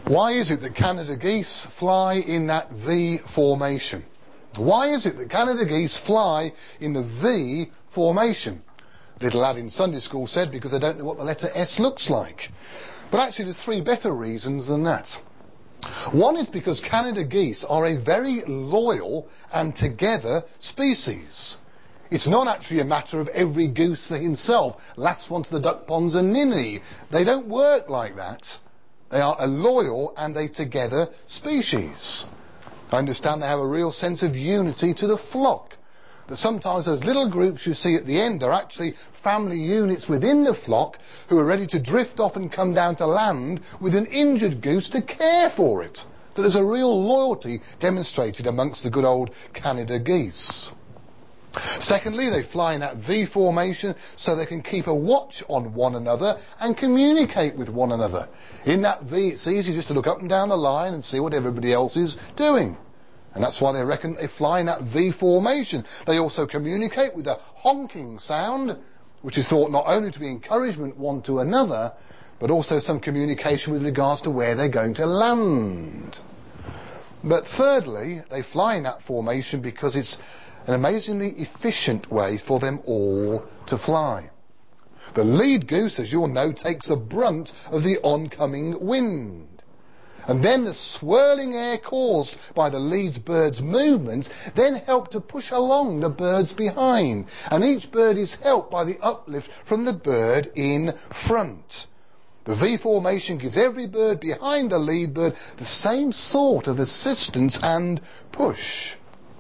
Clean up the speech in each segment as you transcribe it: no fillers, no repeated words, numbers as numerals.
Why is it that Canada geese fly in that V formation? Why is it that Canada geese fly in the V formation? Little lad in Sunday school said because they don't know what the letter S looks like. But actually there's three better reasons than that. One is because Canada geese are a very loyal and together species. It's not actually a matter of every goose for himself, last one to the duck ponds and ninny. They don't work like that. They are a loyal and a together species. I understand they have a real sense of unity to the flock. That sometimes those little groups you see at the end are actually family units within the flock who are ready to drift off and come down to land with an injured goose to care for it. That there's a real loyalty demonstrated amongst the good old Canada geese. Secondly, they fly in that V formation so they can keep a watch on one another and communicate with one another. In that V, it's easy just to look up and down the line and see what everybody else is doing. And that's why they reckon they fly in that V formation. They also communicate with a honking sound, which is thought not only to be encouragement one to another, but also some communication with regards to where they're going to land. But thirdly, they fly in that formation because it's an amazingly efficient way for them all to fly. The lead goose, as you'll know, takes the brunt of the oncoming wind. And then the swirling air caused by the lead bird's movements then help to push along the birds behind. And each bird is helped by the uplift from the bird in front. The V formation gives every bird behind the lead bird the same sort of assistance and push.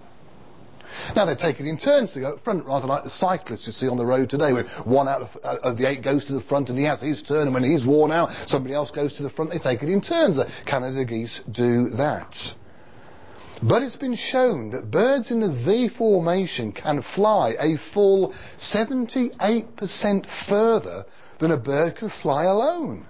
Now they take it in turns to go up front, rather like the cyclists you see on the road today, where one out of the 8 goes to the front and he has his turn, and when he's worn out, somebody else goes to the front. They take it in turns. The Canada geese do that. But it's been shown that birds in the V formation can fly a full 78% further than a bird could fly alone.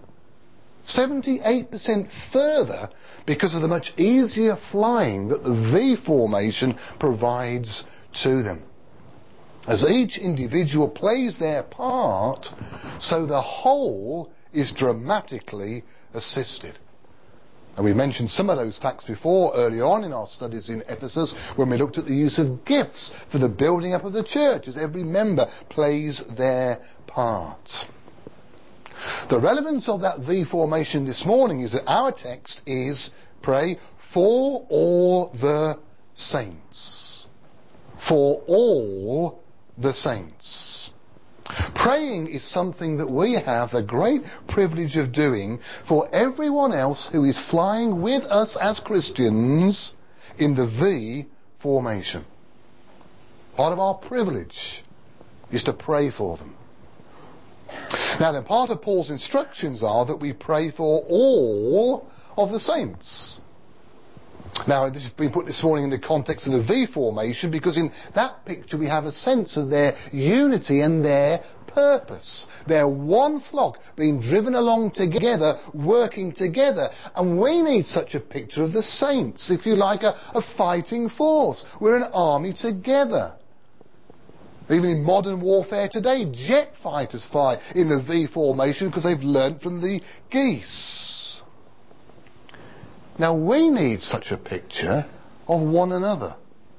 78% further because of the much easier flying that the V formation provides to them. As each individual plays their part, so the whole is dramatically assisted. And we mentioned some of those facts before, earlier on in our studies in Ephesus, when we looked at the use of gifts for the building up of the church, as every member plays their part. The relevance of that V formation this morning is that our text is pray for all the saints. For all the saints. Praying is something that we have the great privilege of doing for everyone else who is flying with us as Christians in the V formation. Part of our privilege is to pray for them. Now then, part of Paul's instructions are that we pray for all of the saints. Now this has been put this morning in the context of the V formation because in that picture we have a sense of their unity and their purpose. They're one flock being driven along together, working together. And we need such a picture of the saints, if you like, a fighting force. We're an army together. Even in modern warfare today, jet fighters fly in the V formation because they've learnt from the geese. Now we need such a picture of one another.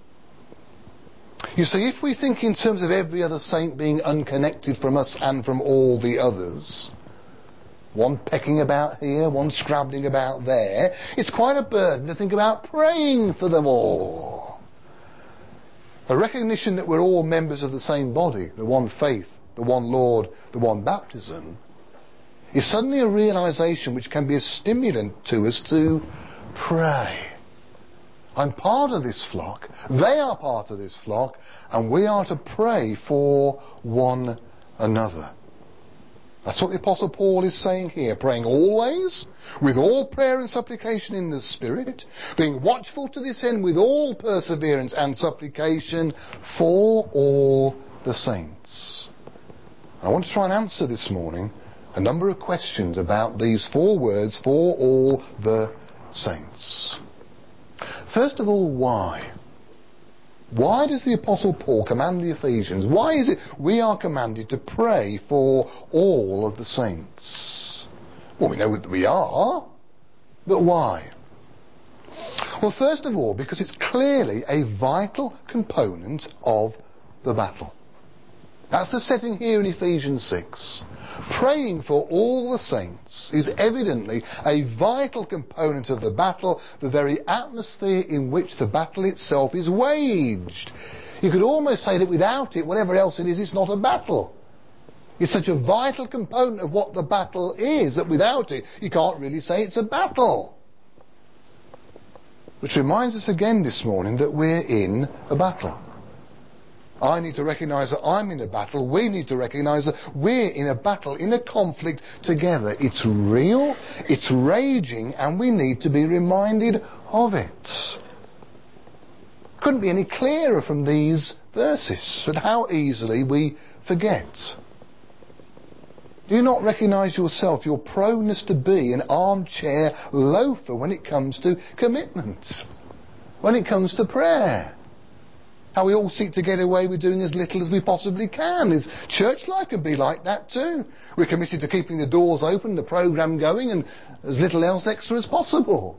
You see, if we think in terms of every other saint being unconnected from us and from all the others, one pecking about here, one scrabbling about there, it's quite a burden to think about praying for them all. A recognition that we're all members of the same body, the one faith, the one Lord, the one baptism, is suddenly a realisation which can be a stimulant to us to pray. I'm part of this flock, they are part of this flock, and we are to pray for one another. That's what the Apostle Paul is saying here, praying always, with all prayer and supplication in the Spirit, being watchful to this end with all perseverance and supplication for all the saints. I want to try and answer this morning a number of questions about these 4 words, for all the saints. First of all, why? Why does the Apostle Paul command the Ephesians? Why is it we are commanded to pray for all of the saints? Well, we know that we are. But why? Well, first of all, because it's clearly a vital component of the battle. That's the setting here in Ephesians 6. Praying for all the saints is evidently a vital component of the battle, the very atmosphere in which the battle itself is waged. You could almost say that without it, whatever else it is, it's not a battle. It's such a vital component of what the battle is that without it, you can't really say it's a battle. Which reminds us again this morning that we're in a battle. I need to recognise that I'm in a battle. We need to recognise that we're in a battle, in a conflict together. It's real, it's raging, and we need to be reminded of it. Couldn't be any clearer from these verses, but how easily we forget. Do you not recognise yourself, your proneness to be an armchair loafer when it comes to commitment, when it comes to prayer? How we all seek to get away with doing as little as we possibly can. Church life can be like that too. We're committed to keeping the doors open, the programme going, and as little else extra as possible.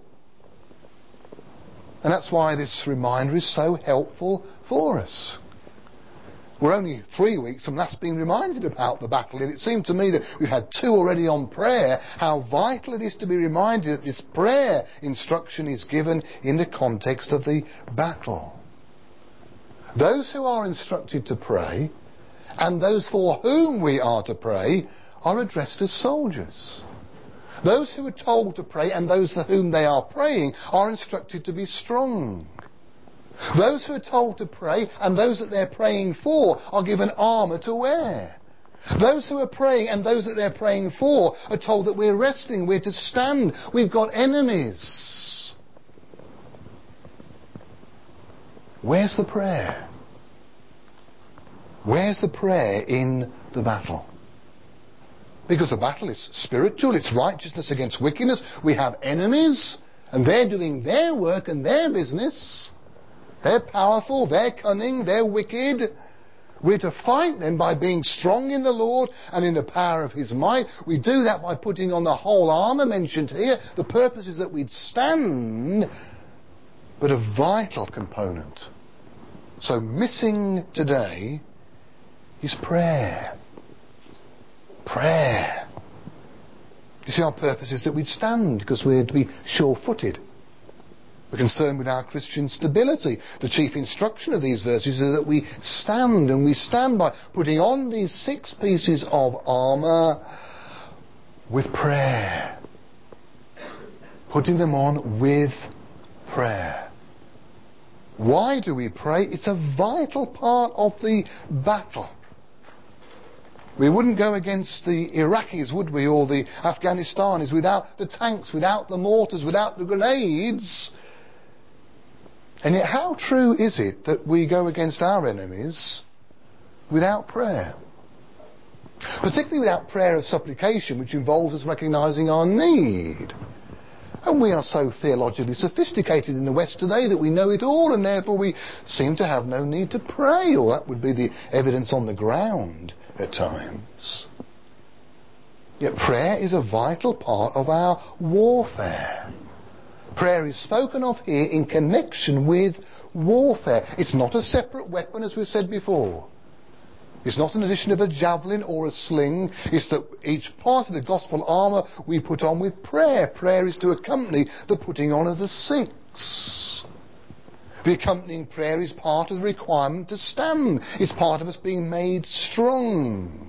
And that's why this reminder is so helpful for us. We're only 3 weeks from last being reminded about the battle, and it seemed to me that we've had 2 already on prayer, how vital it is to be reminded that this prayer instruction is given in the context of the battle. Those who are instructed to pray, and those for whom we are to pray, are addressed as soldiers. Those who are told to pray and those for whom they are praying are instructed to be strong. Those who are told to pray and those that they're praying for are given armour to wear. Those who are praying and those that they're praying for are told that we're resting, we're to stand, we've got enemies. Where's the prayer? Where's the prayer in the battle? Because the battle is spiritual, it's righteousness against wickedness. We have enemies, and they're doing their work and their business. They're powerful, they're cunning, they're wicked. We're to fight them by being strong in the Lord and in the power of His might. We do that by putting on the whole armour mentioned here. The purpose is that we'd stand, but a vital component. So missing today is prayer. Prayer. You see, our purpose is that we'd stand because we're to be sure-footed. We're concerned with our Christian stability. The chief instruction of these verses is that we stand, and we stand by putting on these 6 pieces of armour with prayer. Putting them on with prayer. Why do we pray? It's a vital part of the battle. We wouldn't go against the Iraqis, would we, or the Afghanistanis without the tanks, without the mortars, without the grenades. And yet how true is it that we go against our enemies without prayer? Particularly without prayer of supplication, which involves us recognising our need. And we are so theologically sophisticated in the West today that we know it all, and therefore we seem to have no need to pray, or that would be the evidence on the ground at times. Yet prayer is a vital part of our warfare. Prayer is spoken of here in connection with warfare. It's not a separate weapon, as we've said before. It's not an addition of a javelin or a sling. It's that each part of the gospel armour we put on with prayer. Prayer is to accompany the putting on of the 6. The accompanying prayer is part of the requirement to stand. It's part of us being made strong.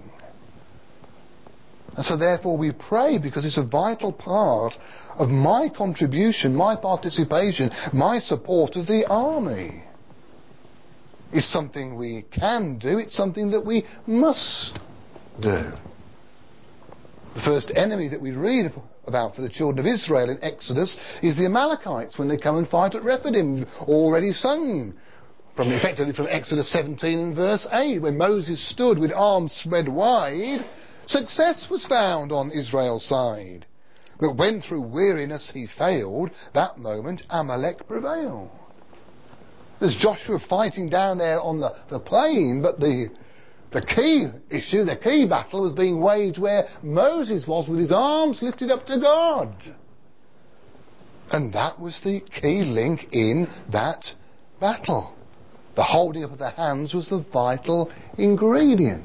And so therefore we pray because it's a vital part of my contribution, my participation, my support of the army. It's something we can do, it's something that we must do. The first enemy that we read about for the children of Israel in Exodus is the Amalekites when they come and fight at Rephidim, already sung effectively from Exodus 17 and verse 8, when Moses stood with arms spread wide. Success was found on Israel's side. But when through weariness he failed, that moment Amalek prevailed. There's Joshua fighting down there on the plain, but the key issue, the key battle was being waged where Moses was with his arms lifted up to God. And that was the key link in that battle. The holding up of the hands was the vital ingredient.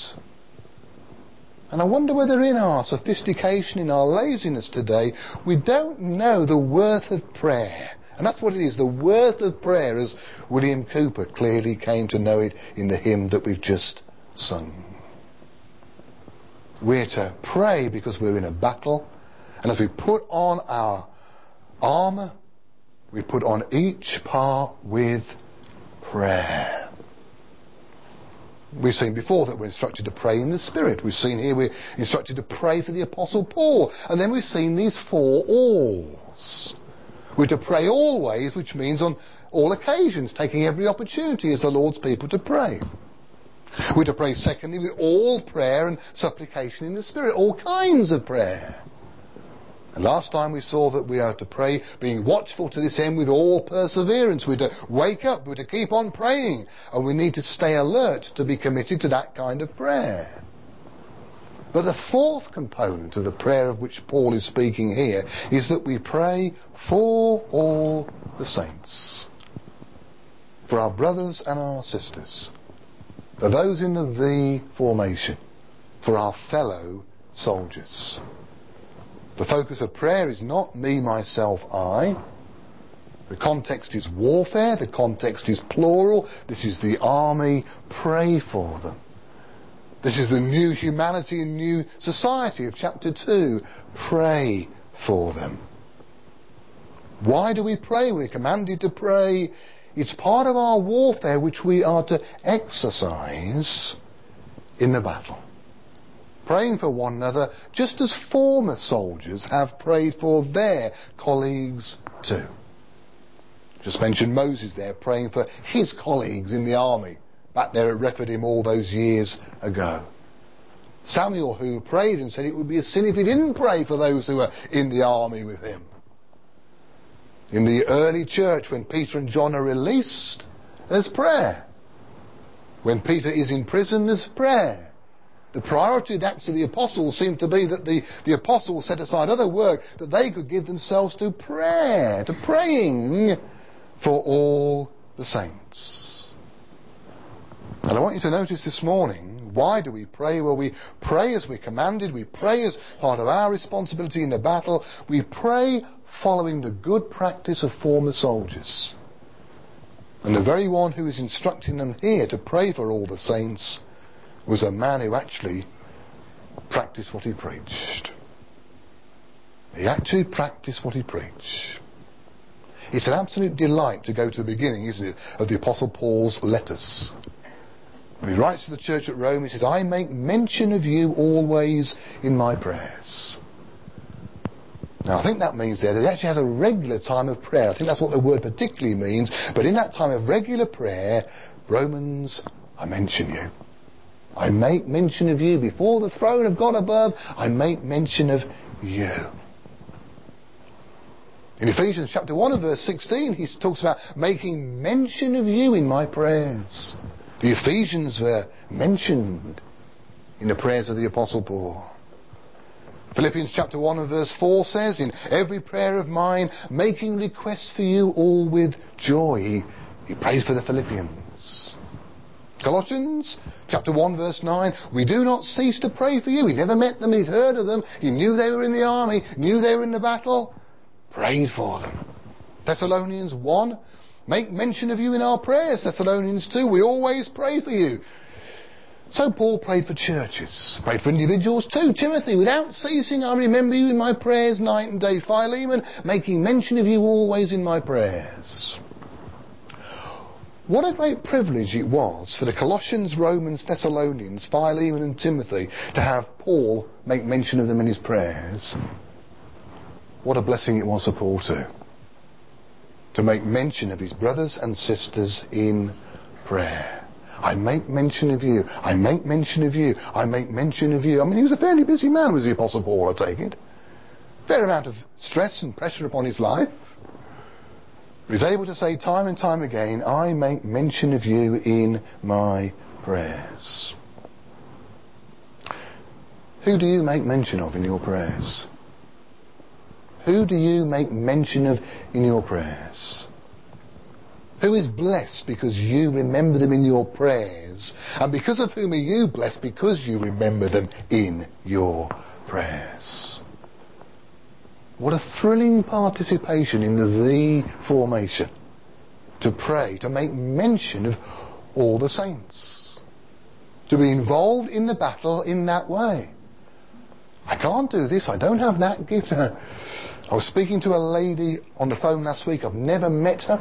And I wonder whether in our sophistication, in our laziness today, we don't know the worth of prayer. And that's what it is, the worth of prayer, as William Cooper clearly came to know it in the hymn that we've just sung. We're to pray because we're in a battle, and as we put on our armour, we put on each part with prayer. We've seen before that we're instructed to pray in the Spirit. We've seen here we're instructed to pray for the Apostle Paul. And then we've seen these 4 alls. We're to pray always, which means on all occasions, taking every opportunity as the Lord's people to pray. We're to pray secondly with all prayer and supplication in the Spirit, all kinds of prayer. And last time we saw that we are to pray being watchful to this end with all perseverance. We're to wake up, we're to keep on praying, and we need to stay alert to be committed to that kind of prayer. But the 4th component of the prayer of which Paul is speaking here is that we pray for all the saints, for our brothers and our sisters, for those in the V formation, for our fellow soldiers. The focus of prayer is not me, myself, I. The context is warfare. The context is plural. This is the army. Pray for them. This is the new humanity and new society of chapter 2. Pray for them. Why do we pray? We're commanded to pray. It's part of our warfare which we are to exercise in the battle. Praying for one another, just as former soldiers have prayed for their colleagues too. Just mentioned Moses there, praying for his colleagues in the army, back there at Rephidim all those years ago. Samuel, who prayed and said it would be a sin if he didn't pray for those who were in the army with him. In the early church, when Peter and John are released, there's prayer. When Peter is in prison, there's prayer. The priority of the Acts of the Apostles seemed to be that the Apostles set aside other work that they could give themselves to prayer, to praying for all the saints. And I want you to notice this morning, why do we pray? Well, we pray as we're commanded. We pray as part of our responsibility in the battle. We pray following the good practice of former soldiers. And the very one who is instructing them here to pray for all the saints was a man who actually practiced what he preached. He actually practiced what he preached. It's an absolute delight to go to the beginning, isn't it, of the Apostle Paul's letters. When he writes to the church at Rome, he says, I make mention of you always in my prayers. Now, I think that means there that he actually has a regular time of prayer. I think that's what the word particularly means. But in that time of regular prayer, Romans, I mention you. I make mention of you before the throne of God above. I make mention of you. In Ephesians chapter 1 and verse 16, he talks about making mention of you in my prayers. The Ephesians were mentioned in the prayers of the Apostle Paul. Philippians chapter 1 and verse 4 says, in every prayer of mine, making requests for you all with joy. He prayed for the Philippians. Colossians chapter 1 verse 9, we do not cease to pray for you. He never met them, he'd heard of them, he knew they were in the army, knew they were in the battle, prayed for them. Thessalonians 1, make mention of you in our prayers. Thessalonians 2, we always pray for you. So Paul prayed for churches, prayed for individuals too. Timothy, without ceasing I remember you in my prayers night and day. Philemon, making mention of you always in my prayers. What a great privilege it was for the Colossians, Romans, Thessalonians, Philemon and Timothy to have Paul make mention of them in his prayers. What a blessing it was for Paul too, to make mention of his brothers and sisters in prayer. I make mention of you. I make mention of you. I make mention of you. I mean, he was a fairly busy man, was the Apostle Paul, I take it. Fair amount of stress and pressure upon his life. But he's able to say time and time again, I make mention of you in my prayers. Who do you make mention of in your prayers? Who do you make mention of in your prayers? Who is blessed because you remember them in your prayers? And because of whom are you blessed? Because you remember them in your prayers. What a thrilling participation in the V formation. To pray, to make mention of all the saints. To be involved in the battle in that way. I can't do this, I don't have that gift. I was speaking to a lady on the phone last week. I've never met her.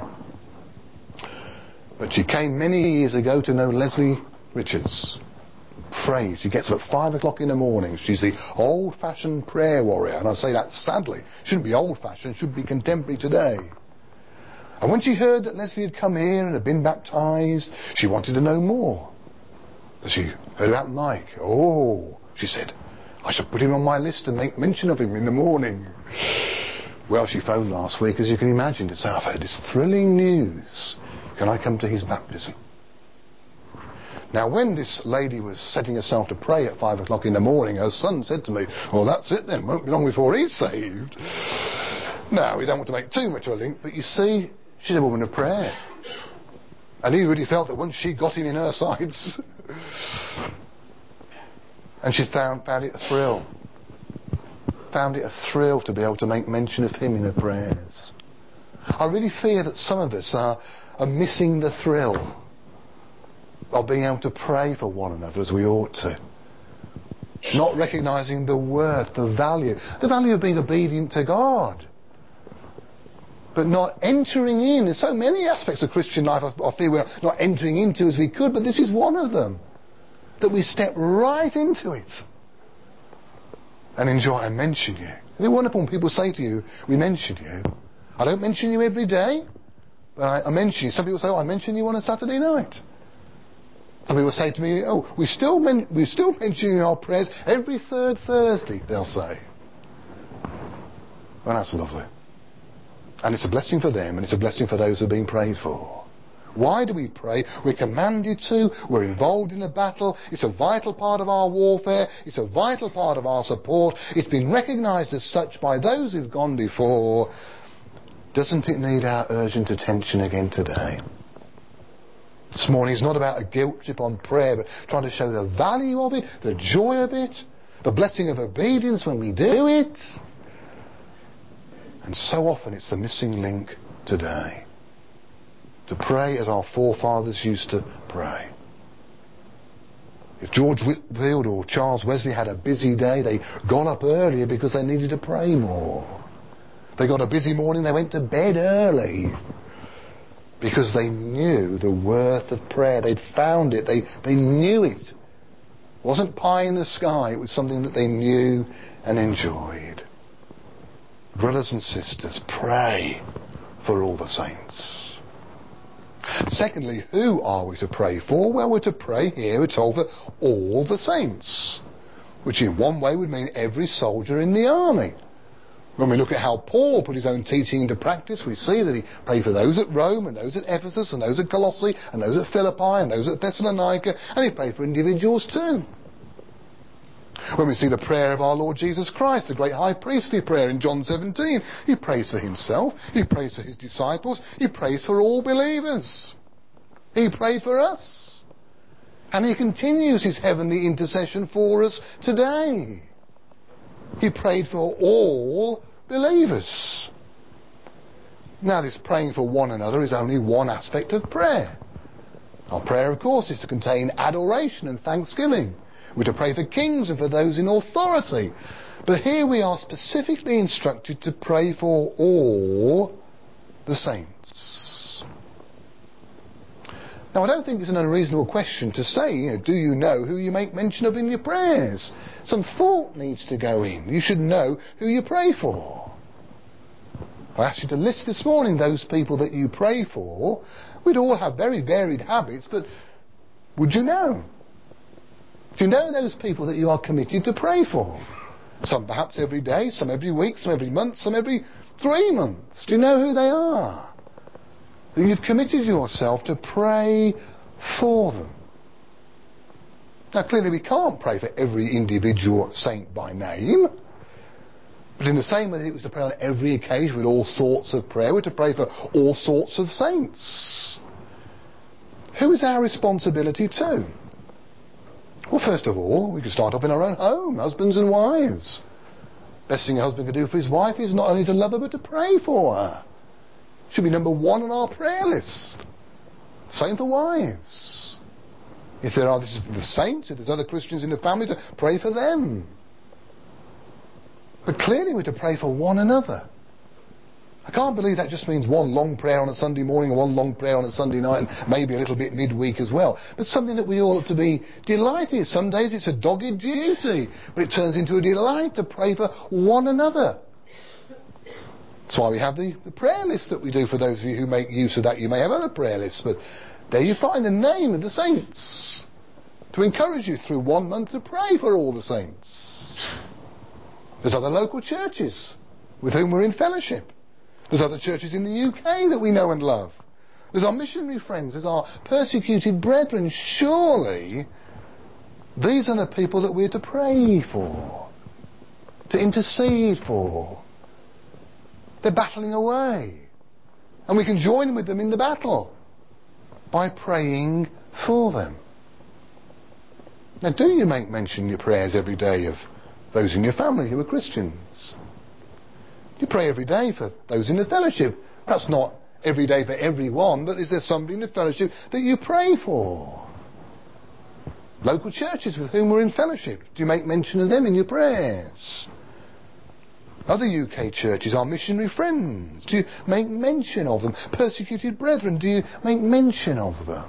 But she came many years ago to know Leslie Richards. Prays. She gets up at 5 o'clock in the morning. She's the old-fashioned prayer warrior. And I say that sadly. Shouldn't be old-fashioned, should be contemporary today. And when she heard that Leslie had come here and had been baptised, she wanted to know more. So she heard about Mike. Oh, she said, I should put him on my list and make mention of him in the morning. Well, she phoned last week, as you can imagine, to say, I've heard this thrilling news. Can I come to his baptism? Now, when this lady was setting herself to pray at 5 o'clock in the morning, her son said to me, well, that's it then, won't be long before he's saved. Now, we don't want to make too much of a link, but you see, she's a woman of prayer. And he really felt that once she got him in her sights, and she found it a thrill. Found it a thrill to be able to make mention of him in her prayers. I really fear that some of us are missing the thrill of being able to pray for one another as we ought to. Not recognising the worth, the value of being obedient to God. But not entering in. There's so many aspects of Christian life I feel we're not entering into as we could, but this is one of them. That we step right into it and enjoy and mention you. Isn't it wonderful when people say to you, we mention you? I don't mention you every day, but I mention you. Some people say, I mention you on a Saturday night. Some people say to me, we still mention you in our prayers every third Thursday, they'll say. Well, that's lovely. And it's a blessing for them, and it's a blessing for those who are being prayed for. Why do we pray? We're commanded to. We're involved in a battle. It's a vital part of our warfare. It's a vital part of our support. It's been recognised as such by those who've gone before. Doesn't it need our urgent attention again today? This morning is not about a guilt trip on prayer, but trying to show the value of it, the joy of it, the blessing of obedience when we do it. And so often it's the missing link today. To pray as our forefathers used to pray. If George Whitefield or Charles Wesley had a busy day, they got up earlier because they needed to pray more. They got a busy morning, they went to bed early because they knew the worth of prayer. They'd found it. They knew it. It wasn't pie in the sky. It was something that they knew and enjoyed. Brothers and sisters, pray for all the saints. Secondly, who are we to pray for? Well, we're to pray here, we're told, for all the saints, which in one way would mean every soldier in the army. When we look at how Paul put his own teaching into practice, we see that he prayed for those at Rome, and those at Ephesus, and those at Colossae, and those at Philippi, and those at Thessalonica, and he prayed for individuals too. When we see the prayer of our Lord Jesus Christ, the great high priestly prayer in John 17, he prays for himself, he prays for his disciples, he prays for all believers. He prayed for us. And he continues his heavenly intercession for us today. He prayed for all believers. Now, this praying for one another is only one aspect of prayer. Our prayer, of course, is to contain adoration and thanksgiving. We're to pray for kings and for those in authority. But here we are specifically instructed to pray for all the saints. Now, I don't think it's an unreasonable question to say, do you know who you make mention of in your prayers? Some thought needs to go in. You should know who you pray for. I asked you to list this morning those people that you pray for. We'd all have very varied habits, but would you know? Do you know those people that you are committed to pray for? Some perhaps every day, some every week, some every month, some every 3 months. Do you know who they are? That you've committed yourself to pray for them. Now clearly we can't pray for every individual saint by name. But in the same way that it was to pray on every occasion with all sorts of prayer, we're to pray for all sorts of saints. Who is our responsibility to? Well, first of all, we can start off in our own home, husbands and wives. Best thing a husband can do for his wife is not only to love her, but to pray for her. Should be number one on our prayer list. Same for wives. If there are the saints, if there's other Christians in the family, to pray for them. But clearly we're to pray for one another. I can't believe that just means one long prayer on a Sunday morning and one long prayer on a Sunday night and maybe a little bit midweek as well. But something that we ought to be delighted. Some days it's a dogged duty, but it turns into a delight to pray for one another. That's why we have the prayer list that we do for those of you who make use of that. You may have other prayer lists, but there you find the name of the saints to encourage you through 1 month to pray for all the saints. There's other local churches with whom we're in fellowship. There's other churches in the UK that we know and love. There's our missionary friends. There's our persecuted brethren. Surely these are the people that we're to pray for, to intercede for. They're battling away. And we can join with them in the battle by praying for them. Now, do you make mention in your prayers every day of those in your family who are Christians? You pray every day for those in the fellowship. Perhaps not every day for everyone, but is there somebody in the fellowship that you pray for? Local churches with whom we're in fellowship. Do you make mention of them in your prayers? Other UK churches, our missionary friends. Do you make mention of them? Persecuted brethren, do you make mention of them?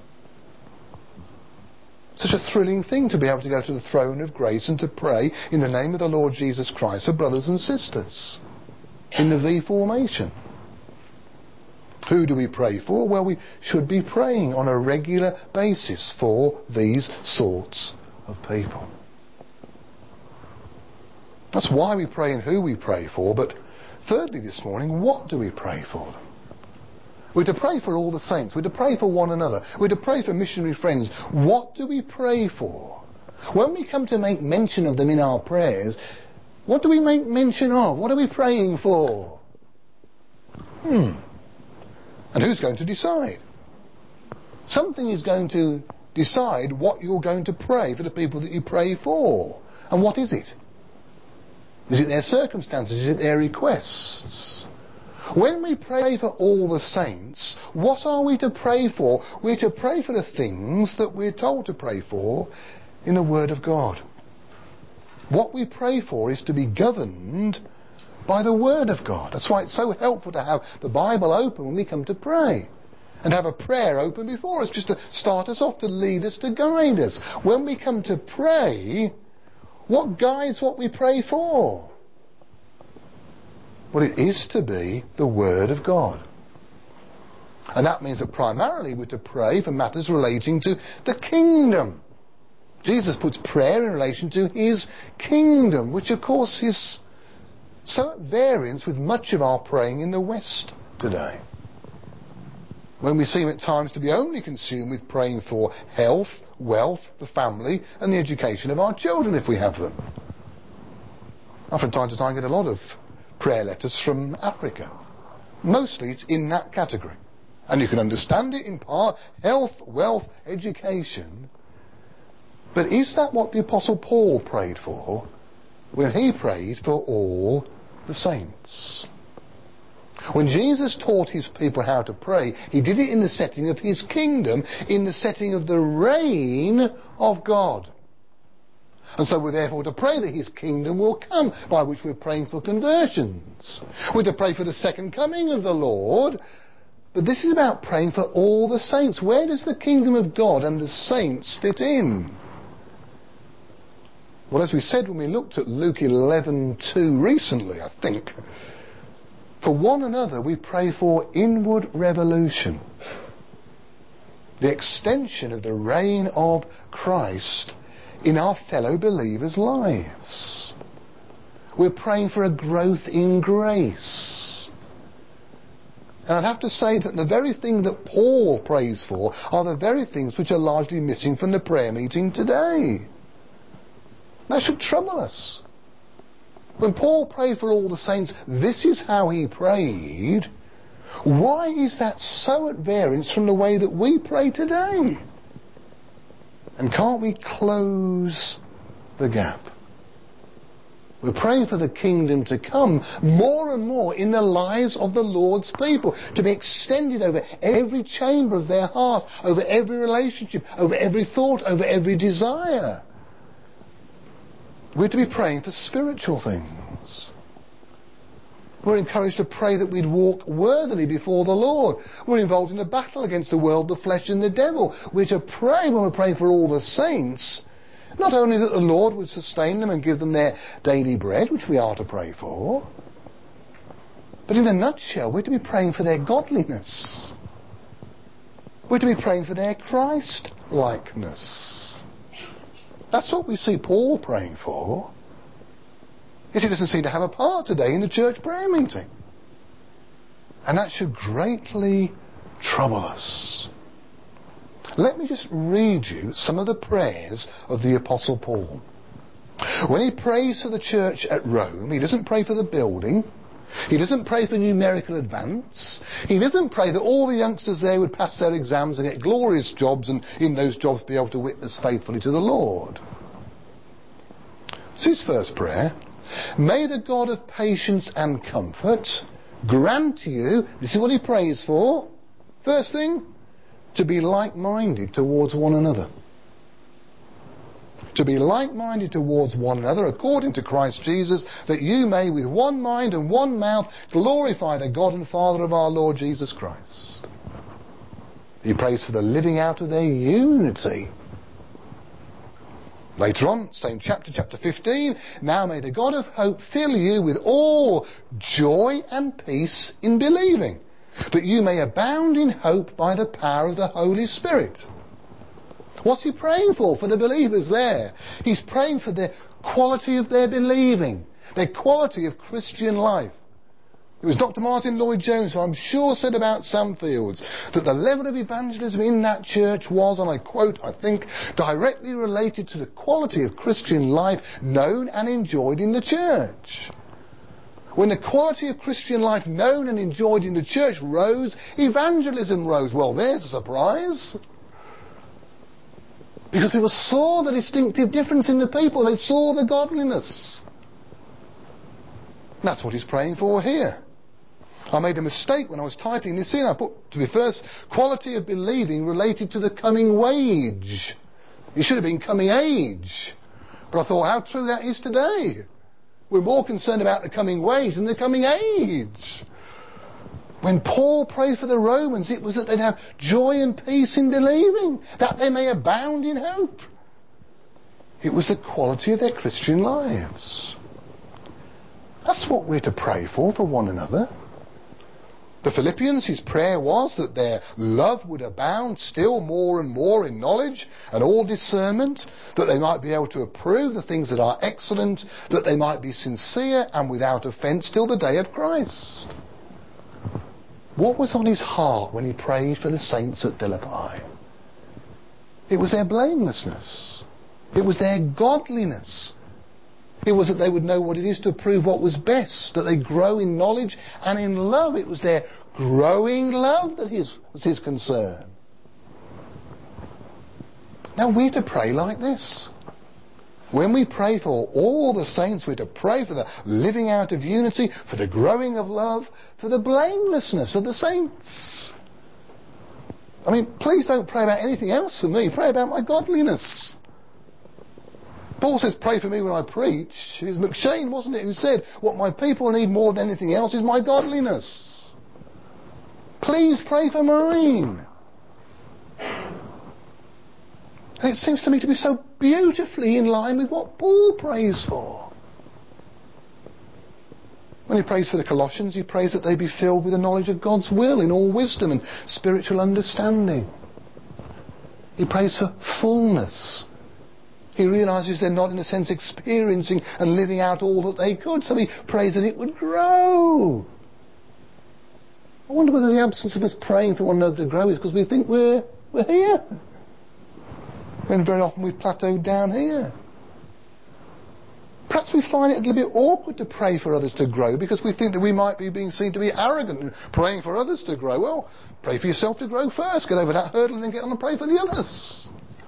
Such a thrilling thing to be able to go to the throne of grace and to pray in the name of the Lord Jesus Christ for brothers and sisters in the V formation. Who do we pray for? Well, we should be praying on a regular basis for these sorts of people. That's why we pray and who we pray for. But thirdly this morning, what do we pray for them? We're to pray for all the saints. We're to pray for one another. We're to pray for missionary friends. What do we pray for? When we come to make mention of them in our prayers, what do we make mention of? What are we praying for? And who's going to decide? Something is going to decide what you're going to pray for the people that you pray for. And what is it? Is it their circumstances? Is it their requests? When we pray for all the saints, what are we to pray for? We're to pray for the things that we're told to pray for in the Word of God. What we pray for is to be governed by the Word of God. That's why it's so helpful to have the Bible open when we come to pray. And have a prayer open before us, just to start us off, to lead us, to guide us. When we come to pray, what guides what we pray for? Well, it is to be the Word of God. And that means that primarily we're to pray for matters relating to the kingdom. Jesus puts prayer in relation to his kingdom, which of course is so at variance with much of our praying in the West today. When we seem at times to be only consumed with praying for health, wealth, the family and the education of our children if we have them. I from time to time get a lot of prayer letters from Africa. Mostly it's in that category. And you can understand it in part, health, wealth, education. But is that what the Apostle Paul prayed for when he prayed for all the saints? When Jesus taught his people how to pray, he did it in the setting of his kingdom, in the setting of the reign of God. And so we're therefore to pray that his kingdom will come, by which we're praying for conversions. We're to pray for the second coming of the Lord. But this is about praying for all the saints. Where does the kingdom of God and the saints fit in? Well, as we said when we looked at Luke 11:2 recently, I think, for one another we pray for inward revolution, the extension of the reign of Christ in our fellow believers' lives. We're praying for a growth in grace. And I'd have to say that the very thing that Paul prays for are the very things which are largely missing from the prayer meeting today. That should trouble us. When Paul prayed for all the saints, this is how he prayed. Why is that so at variance from the way that we pray today? And can't we close the gap? We're praying for the kingdom to come more and more in the lives of the Lord's people, to be extended over every chamber of their heart, over every relationship, over every thought, over every desire. We're to be praying for spiritual things. We're encouraged to pray that we'd walk worthily before the Lord. We're involved in a battle against the world, the flesh and the devil. We're to pray when we're praying for all the saints, not only that the Lord would sustain them and give them their daily bread, which we are to pray for, but in a nutshell, we're to be praying for their godliness. We're to be praying for their Christ-likeness. That's what we see Paul praying for. Yet he doesn't seem to have a part today in the church prayer meeting. And that should greatly trouble us. Let me just read you some of the prayers of the Apostle Paul. When he prays for the church at Rome, he doesn't pray for the building. He doesn't pray for numerical advance. He doesn't pray that all the youngsters there would pass their exams and get glorious jobs, and in those jobs be able to witness faithfully to the Lord. It's his first prayer. May the God of patience and comfort grant you, this is what he prays for, first thing, to be like-minded towards one another. To be like-minded towards one another according to Christ Jesus, that you may with one mind and one mouth glorify the God and Father of our Lord Jesus Christ. He prays for the living out of their unity. Later on, same chapter, chapter 15, now may the God of hope fill you with all joy and peace in believing, that you may abound in hope by the power of the Holy Spirit. What's he praying for the believers there? He's praying for the quality of their believing, their quality of Christian life. It was Dr. Martin Lloyd-Jones who I'm sure said about Sam Fields that the level of evangelism in that church was, and I quote, I think, directly related to the quality of Christian life known and enjoyed in the church. When the quality of Christian life known and enjoyed in the church rose, evangelism rose. Well, there's a surprise. Because people saw the distinctive difference in the people. They saw the godliness. That's what he's praying for here. I made a mistake when I was typing this in. I put, to be first, quality of believing related to the coming wage. It should have been coming age. But I thought how true that is today. We're more concerned about the coming wage than the coming age. When Paul prayed for the Romans, it was that they'd have joy and peace in believing, that they may abound in hope. It was the quality of their Christian lives. That's what we're to pray for one another. The Philippians, his prayer was that their love would abound still more and more in knowledge and all discernment, that they might be able to approve the things that are excellent, that they might be sincere and without offence till the day of Christ. What was on his heart when he prayed for the saints at Philippi? It was their blamelessness. It was their godliness. It was that they would know what it is to approve what was best, that they grow in knowledge and in love. It was their growing love that was his concern. Now we're to pray like this. When we pray for all the saints, we're to pray for the living out of unity, for the growing of love, for the blamelessness of the saints. I mean, please don't pray about anything else for me. Pray about my godliness. Paul says, pray for me when I preach. It was McShane, wasn't it, who said, what my people need more than anything else is my godliness. Please pray for mine. And it seems to me to be so beautifully in line with what Paul prays for. When he prays for the Colossians, he prays that they be filled with the knowledge of God's will in all wisdom and spiritual understanding. He prays for fullness. He realises they're not, in a sense, experiencing and living out all that they could, so he prays that it would grow. I wonder whether the absence of us praying for one another to grow is because we think we're here. And very often we've plateaued down here. Perhaps we find it a little bit awkward to pray for others to grow because we think that we might be being seen to be arrogant and praying for others to grow. Well, pray for yourself to grow first. Get over that hurdle and then get on and pray for the others.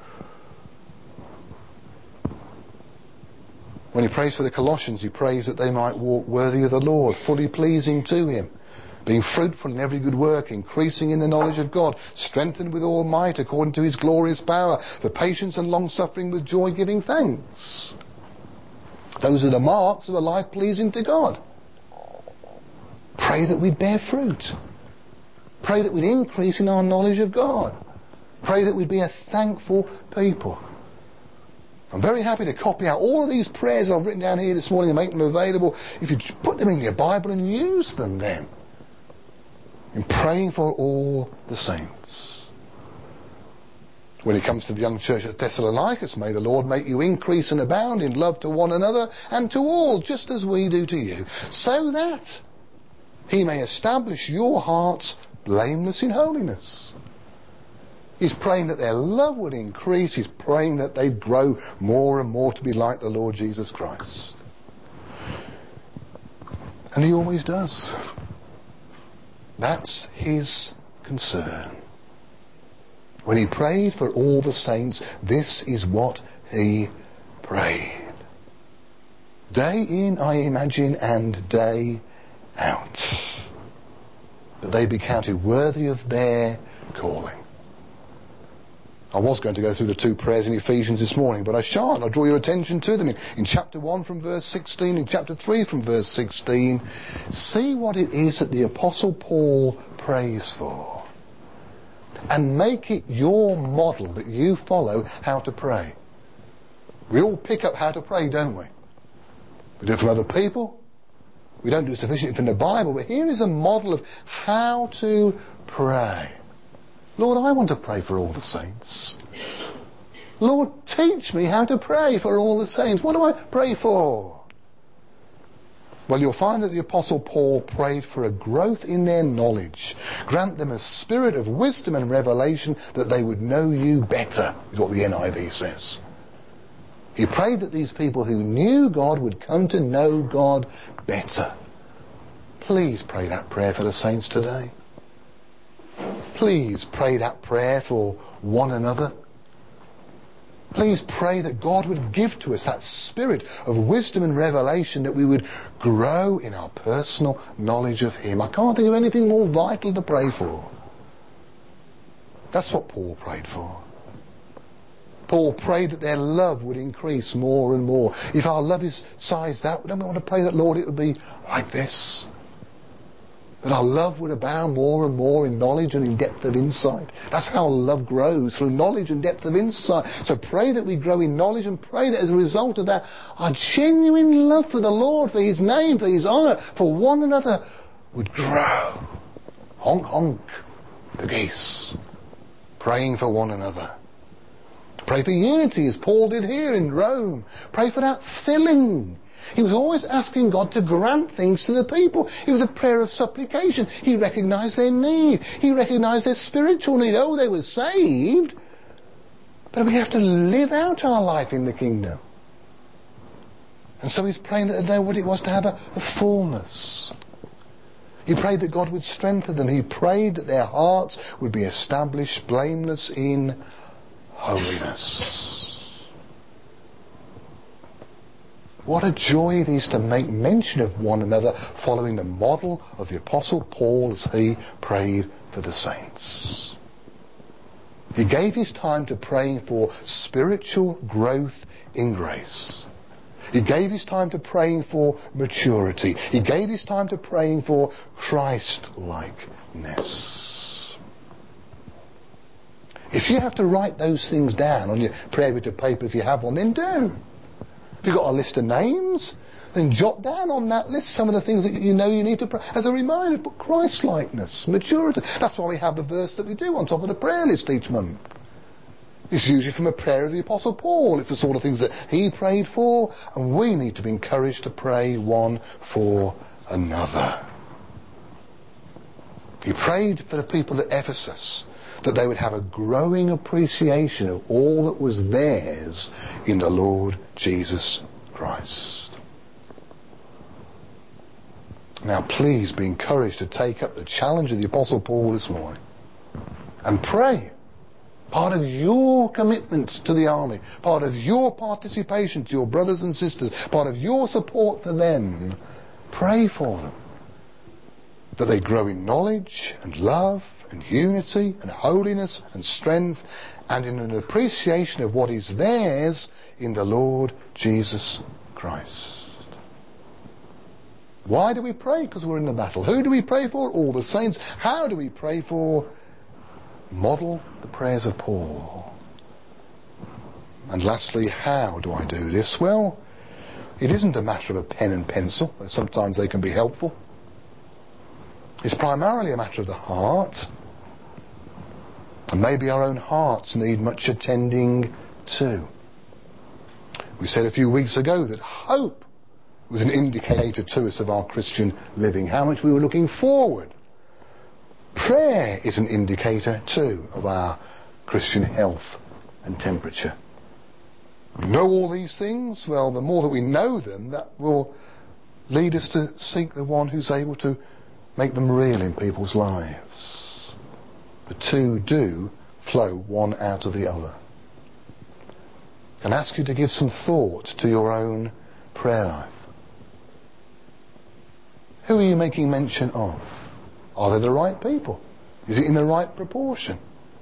When he prays for the Colossians, he prays that they might walk worthy of the Lord, fully pleasing to him, being fruitful in every good work, increasing in the knowledge of God, strengthened with all might according to his glorious power, for patience and long-suffering with joy, giving thanks. Those are the marks of a life pleasing to God. Pray that we bear fruit. Pray that we'd increase in our knowledge of God. Pray that we'd be a thankful people. I'm very happy to copy out all of these prayers I've written down here this morning and make them available. If you put them in your Bible and use them then, in praying for all the saints. When it comes to the young church at Thessalonicus, may the Lord make you increase and abound in love to one another and to all, just as we do to you, so that he may establish your hearts blameless in holiness. He's praying that their love would increase. He's praying that they'd grow more and more to be like the Lord Jesus Christ. And he always does. That's his concern. When he prayed for all the saints, this is what he prayed. Day in, I imagine, and day out. That they be counted worthy of their calling. I was going to go through the two prayers in Ephesians this morning, but I shan't. I'll draw your attention to them. In chapter 1 from verse 16, in chapter 3 from verse 16, see what it is that the Apostle Paul prays for. And make it your model that you follow how to pray. We all pick up how to pray, don't we? We do it from other people. We don't do it sufficiently from the Bible. But here is a model of how to pray. Lord, I want to pray for all the saints. Lord, teach me how to pray for all the saints. What do I pray for? Well, you'll find that the Apostle Paul prayed for a growth in their knowledge. Grant them a spirit of wisdom and revelation that they would know you better, is what the NIV says. He prayed that these people who knew God would come to know God better. Please pray that prayer for the saints today. Please pray that prayer for one another. Please pray that God would give to us that spirit of wisdom and revelation, that we would grow in our personal knowledge of him. I can't think of anything more vital to pray for. That's what Paul prayed for. Paul prayed that their love would increase more and more. If our love is sized out, don't we want to pray that, Lord, it would be like this? That our love would abound more and more in knowledge and in depth of insight. That's how love grows, through knowledge and depth of insight. So pray that we grow in knowledge, and pray that as a result of that, our genuine love for the Lord, for his name, for his honour, for one another would grow. Honk, honk, the geese. Praying for one another. Pray for unity, as Paul did here in Rome. Pray for that filling. He was always asking God to grant things to the people. It was a prayer of supplication. He recognised their need. He recognised their spiritual need. Oh, they were saved. But we have to live out our life in the kingdom. And so he's praying that they know what it was to have a fullness. He prayed that God would strengthen them. He prayed that their hearts would be established blameless in holiness. What a joy it is to make mention of one another following the model of the Apostle Paul as he prayed for the saints. He gave his time to praying for spiritual growth in grace. He gave his time to praying for maturity. He gave his time to praying for Christ-likeness. If you have to write those things down on your prayer bit of paper, if you have one, then do. If you've got a list of names, then jot down on that list some of the things that you know you need to pray. As a reminder, put Christ-likeness, maturity. That's why we have the verse that we do on top of the prayer list each month. It's usually from a prayer of the Apostle Paul. It's the sort of things that he prayed for, and we need to be encouraged to pray one for another. He prayed for the people at Ephesus, that they would have a growing appreciation of all that was theirs in the Lord Jesus Christ. Now please be encouraged to take up the challenge of the Apostle Paul this morning and pray. Part of your commitment to the army, part of your participation to your brothers and sisters, part of your support for them, pray for them. That they grow in knowledge and love and unity and holiness and strength and in an appreciation of what is theirs in the Lord Jesus Christ. Why do we pray? Because we're in the battle. Who do we pray for? All the saints. How do we pray for? Model the prayers of Paul. And lastly, how do I do this? Well, it isn't a matter of a pen and pencil, though sometimes they can be helpful. It's primarily a matter of the heart. And maybe our own hearts need much attending too. We said a few weeks ago that hope was an indicator to us of our Christian living, how much we were looking forward. Prayer is an indicator too of our Christian health and temperature. We know all these things. Well, the more that we know them, that will lead us to seek the one who's able to make them real in people's lives. The two do flow one out of the other. And ask you to give some thought to your own prayer life. Who are you making mention of? Are they the right people? Is it in the right proportion?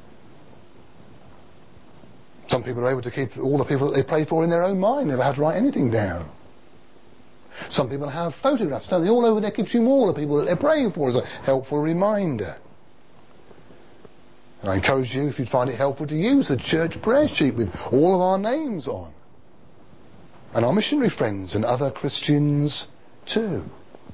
Some people are able to keep all the people that they pray for in their own mind, never have to write anything down. Some people have photographs, don't they, all over their kitchen wall of people that they're praying for as a helpful reminder. And I encourage you, if you'd find it helpful, to use the church prayer sheet with all of our names on. And our missionary friends and other Christians too.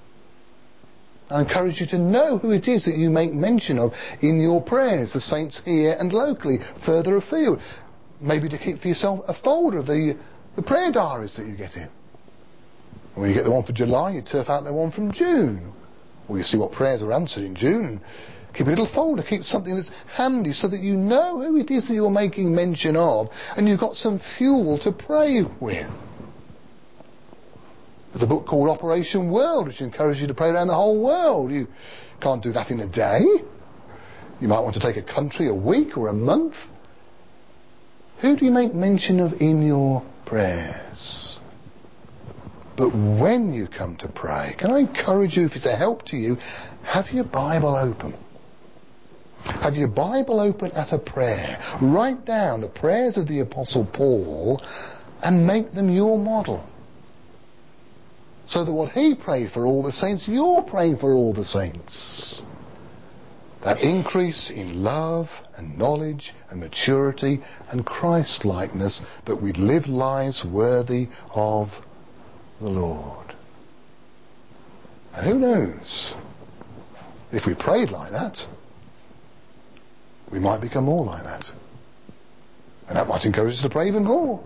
I encourage you to know who it is that you make mention of in your prayers, the saints here and locally, further afield. Maybe to keep for yourself a folder of the prayer diaries that you get in. When you get the one for July, you turf out the one from June. Or you see what prayers are answered in June and keep a little folder, keep something that's handy so that you know who it is that you're making mention of and you've got some fuel to pray with. There's a book called Operation World which encourages you to pray around the whole world. You can't do that in a day. You might want to take a country a week or a month. Who do you make mention of in your prayers? But when you come to pray, can I encourage you, if it's a help to you, have your Bible open. Have your Bible open at a prayer. Write down the prayers of the Apostle Paul and make them your model. So that what he prayed for all the saints, you're praying for all the saints. That increase in love and knowledge and maturity and Christ-likeness, that we'd live lives worthy of the Lord. And who knows, if we prayed like that, we might become more like that. And that might encourage us to pray even more.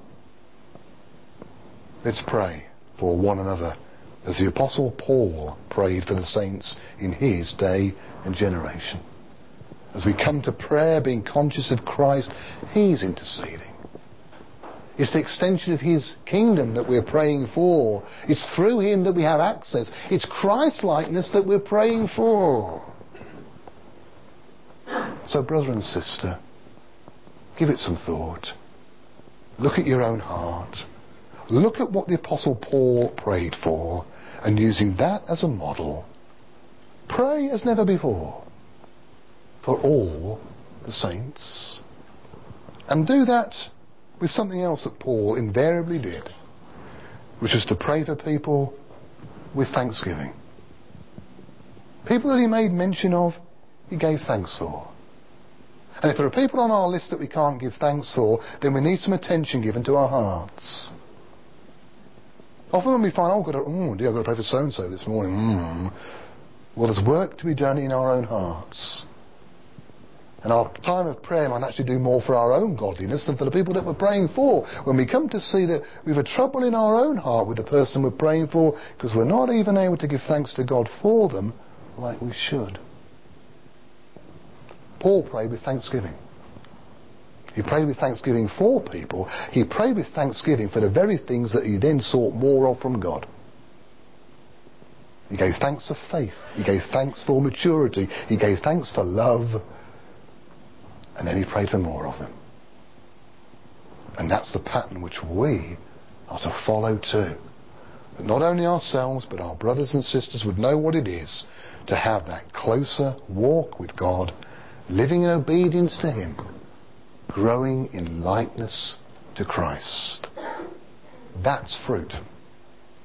Let's pray for one another as the Apostle Paul prayed for the saints in his day and generation. As we come to prayer being conscious of Christ, he's interceding. It's the extension of his kingdom that we're praying for. It's through him that we have access. It's Christ-likeness that we're praying for. So brother and sister, give it some thought. Look at your own heart. Look at what the Apostle Paul prayed for, and using that as a model, pray as never before for all the saints. And do that with something else that Paul invariably did, which was to pray for people with thanksgiving. People that he made mention of, he gave thanks for. And if there are people on our list that we can't give thanks for, then we need some attention given to our hearts. Often when we find, I've got to pray for so-and-so this morning. Well, there's work to be done in our own hearts. And our time of prayer might actually do more for our own godliness than for the people that we're praying for. When we come to see that we've a trouble in our own heart with the person we're praying for, because we're not even able to give thanks to God for them like we should. Paul prayed with thanksgiving. He prayed with thanksgiving for people. He prayed with thanksgiving for the very things that he then sought more of from God. He gave thanks for faith. He gave thanks for maturity. He gave thanks for love. And then he prayed for more of them. And that's the pattern which we are to follow too. That not only ourselves, but our brothers and sisters would know what it is to have that closer walk with God, living in obedience to Him, growing in likeness to Christ. That's fruit.